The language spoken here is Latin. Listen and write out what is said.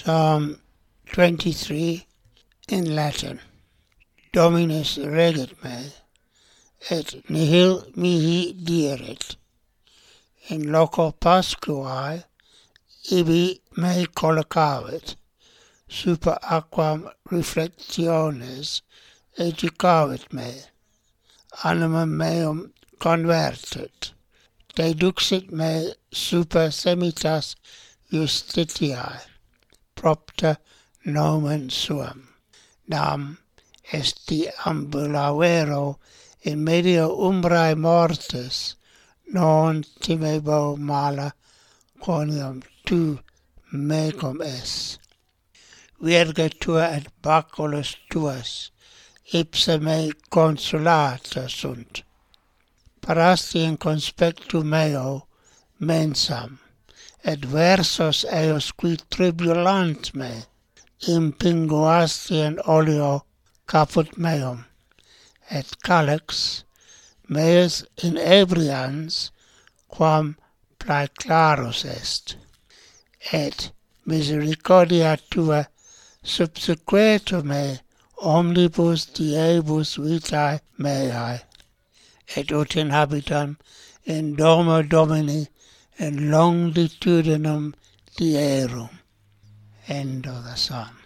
Psalm 23 in Latin. Dominus regit me, et nihil mihi dierit. In loco Pascuae ibi me collocavit, super aquam reflectiones educavit me, anima meum convertit, deduxit me super semitas justitiae, propter nomen suam. Nam est ambulavero in medio umbrae mortis, non timebo mala quoniam tu mecum es. Virga tua et baculus tuas, ipsa me consolata sunt. Parasti in conspectu meo mensam, et versos eos qui tribulant me, impinguasti in oleo caput meum, et calix meus inebrians quam praeclarus est, et misericordia tua subsequetur me omnibus diebus vitae meae, et ut in habitam in domo Domini in longitudinem dierum. End of the psalm.